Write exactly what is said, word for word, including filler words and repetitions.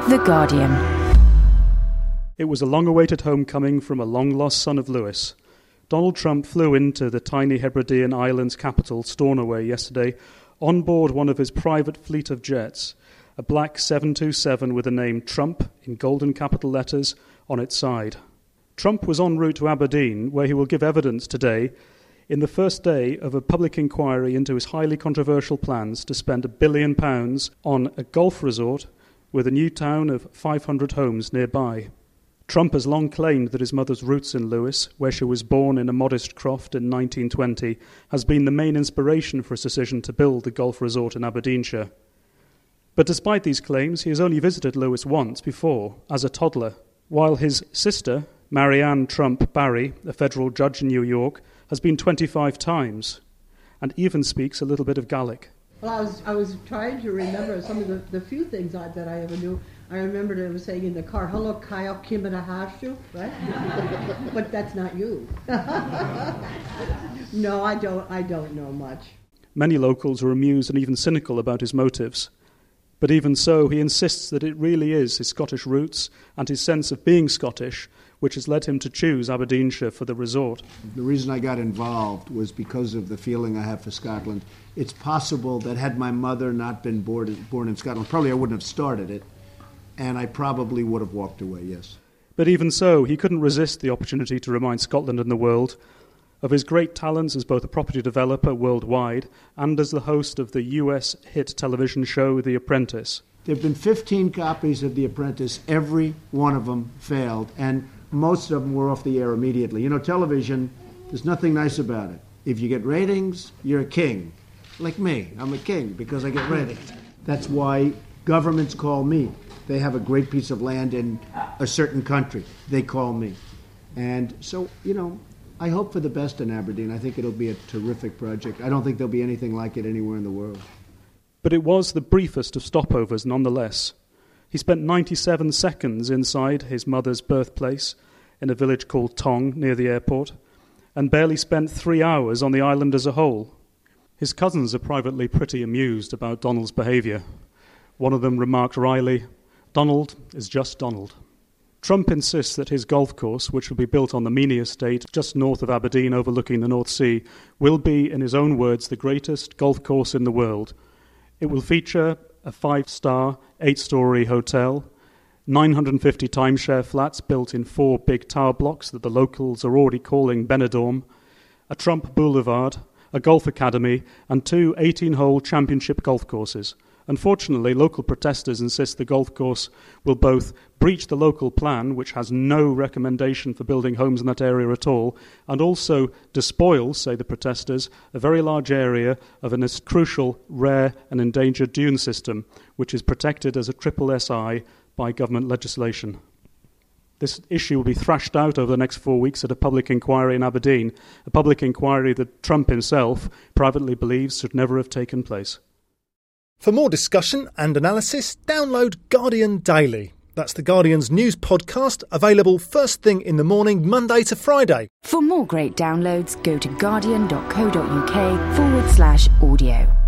The Guardian. It was a long-awaited homecoming from a long-lost son of Lewis. Donald Trump flew into the tiny Hebridean island's capital, Stornoway, yesterday on board one of his private fleet of jets, a black seven twenty-seven with the name Trump in golden capital letters on its side. Trump was en route to Aberdeen, where he will give evidence today in the first day of a public inquiry into his highly controversial plans to spend a billion pounds on a golf resort with a new town of five hundred homes nearby. Trump has long claimed that his mother's roots in Lewis, where she was born in a modest croft in nineteen twenty, has been the main inspiration for his decision to build the golf resort in Aberdeenshire. But despite these claims, he has only visited Lewis once before, as a toddler, while his sister, Marianne Trump Barry, a federal judge in New York, has been twenty-five times and even speaks a little bit of Gaelic. Well, I was I was trying to remember some of the, the few things I, that I ever knew. I remembered I was saying in the car, hello, Kyle Kimadahashu, right? But that's not you. No, I don't, I don't know much. Many locals are amused and even cynical about his motives. But even so, he insists that it really is his Scottish roots and his sense of being Scottish which has led him to choose Aberdeenshire for the resort. The reason I got involved was because of the feeling I have for Scotland. It's possible that had my mother not been born, born in Scotland, probably I wouldn't have started it, and I probably would have walked away, yes. But even so, he couldn't resist the opportunity to remind Scotland and the world of his great talents as both a property developer worldwide and as the host of the U S hit television show The Apprentice. There have been fifteen copies of The Apprentice. Every one of them failed, and most of them were off the air immediately. You know, television, there's nothing nice about it. If you get ratings, you're a king. Like me, I'm a king because I get ratings. That's why governments call me. They have a great piece of land in a certain country. They call me. And so, you know, I hope for the best in Aberdeen. I think it'll be a terrific project. I don't think there'll be anything like it anywhere in the world. But it was the briefest of stopovers nonetheless. He spent ninety-seven seconds inside his mother's birthplace in a village called Tong near the airport and barely spent three hours on the island as a whole. His cousins are privately pretty amused about Donald's behaviour. One of them remarked wryly, "Donald is just Donald." Trump insists that his golf course, which will be built on the Meany estate just north of Aberdeen overlooking the North Sea, will be, in his own words, the greatest golf course in the world. It will feature a five-star, eight-storey hotel, nine hundred fifty timeshare flats built in four big tower blocks that the locals are already calling Benidorm, a Trump Boulevard, a golf academy, and two eighteen-hole championship golf courses. Unfortunately, local protesters insist the golf course will both breach the local plan, which has no recommendation for building homes in that area at all, and also despoil, say the protesters, a very large area of a crucial, rare and endangered dune system, which is protected as a triple S I by government legislation. This issue will be thrashed out over the next four weeks at a public inquiry in Aberdeen, a public inquiry that Trump himself privately believes should never have taken place. For more discussion and analysis, download Guardian Daily. That's the Guardian's news podcast, available first thing in the morning, Monday to Friday. For more great downloads, go to guardian.co.uk forward slash audio.